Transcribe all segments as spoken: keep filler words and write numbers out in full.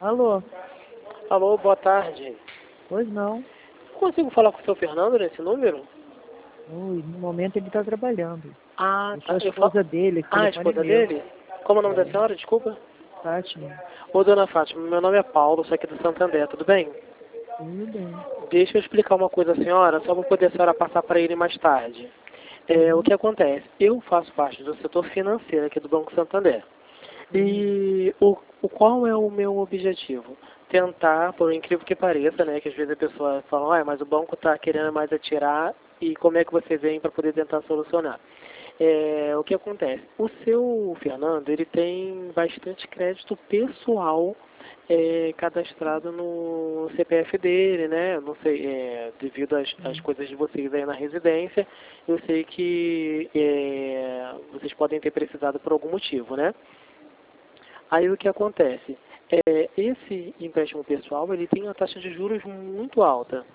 Alô? Alô, boa tarde. Pois não. Consigo falar com o seu Fernando nesse número? Ui, no momento ele está trabalhando. Ah, Eu tá. sou a Eu esposa falo... dele, esse Ah, a telefone é esposa meu. dele? Como é o nome da É, senhora? Desculpa. Fátima. Ô, dona Fátima, meu nome é Paulo, sou aqui do Santander, tudo bem? Tudo bem. Deixa eu explicar uma coisa à senhora, só para poder a senhora passar para ele mais tarde. É, o Uhum. que acontece? Eu faço parte do setor financeiro aqui do Banco Santander. Uhum. E o, o qual é o meu objetivo? Tentar, por incrível que pareça, né, que às vezes a pessoa fala, ah, mas o banco está querendo mais atirar e como é que você vem para poder tentar solucionar? É, o que acontece? O seu Fernando, ele tem bastante crédito pessoal é, cadastrado no C P F dele, né? Não sei, é, devido às, às Uhum. coisas de vocês aí na residência, eu sei que é, vocês podem ter precisado por algum motivo, né? Aí o que acontece? É, esse empréstimo pessoal, ele tem uma taxa de juros muito alta.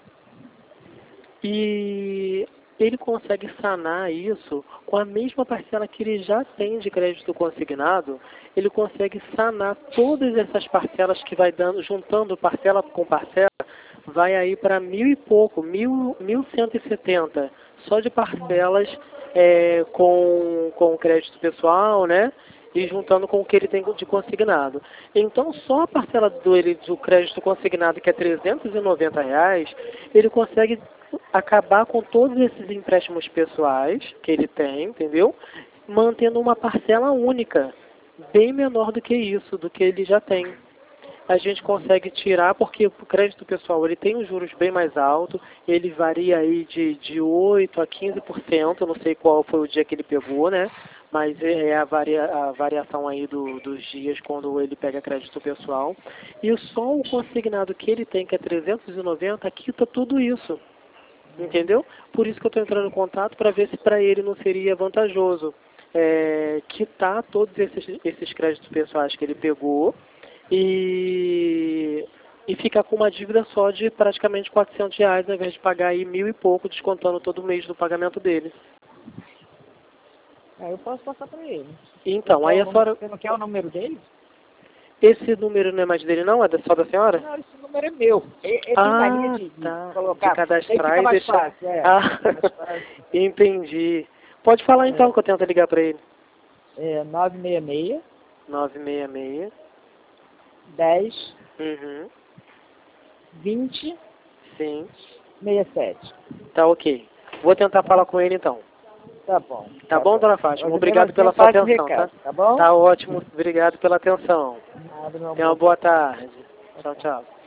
E ele consegue sanar isso com a mesma parcela que ele já tem de crédito consignado, ele consegue sanar todas essas parcelas que vai dando, juntando parcela com parcela, vai aí para mil e pouco, mil, mil cento e setenta, só de parcelas é, com, com crédito pessoal, né? E juntando com o que ele tem de consignado. Então, só a parcela do, ele, do crédito consignado, que é trezentos e noventa reais, ele consegue acabar com todos esses empréstimos pessoais que ele tem, entendeu? Mantendo uma parcela única, bem menor do que isso, do que ele já tem. A gente consegue tirar, porque o crédito pessoal ele tem os juros bem mais altos, ele varia aí de, de oito a quinze por cento, eu não sei qual foi o dia que ele pegou, né? Mas é a, varia, a variação aí do, dos dias quando ele pega crédito pessoal. E só o consignado que ele tem, que é trezentos e noventa, quita tudo isso. Entendeu? Por isso que eu estou entrando em contato para ver se para ele não seria vantajoso é, quitar todos esses, esses créditos pessoais que ele pegou e, e ficar com uma dívida só de praticamente quatrocentos reais, ao invés de pagar aí mil e pouco, descontando todo mês do pagamento dele. É, eu posso passar para ele. Então, Você, aí o a número, senhora... você não quer o número dele? Esse número não é mais dele não? É só da senhora? Não, esse número é meu. Ele, ele tem mania Ah, de, de tá. De colocar. Aí cadastrar fica e mais deixar... fácil, é. Ah, Fica mais fácil. entendi. Pode falar então É, que eu tento ligar para ele. é nove seis seis, nove seis seis. dez, Uhum. vinte, Sim. sessenta e sete. Tá ok. Vou tentar Tá? falar com ele então. Tá bom, Tá tá bom, bom. dona Fátima? Mas mesmo Obrigado assim eu pela sua passo o atenção, tá? recado, tá bom? Tá ótimo. Obrigado pela atenção. Nada, meu Tenha uma amor. boa tarde. Tchau, Ok. tchau.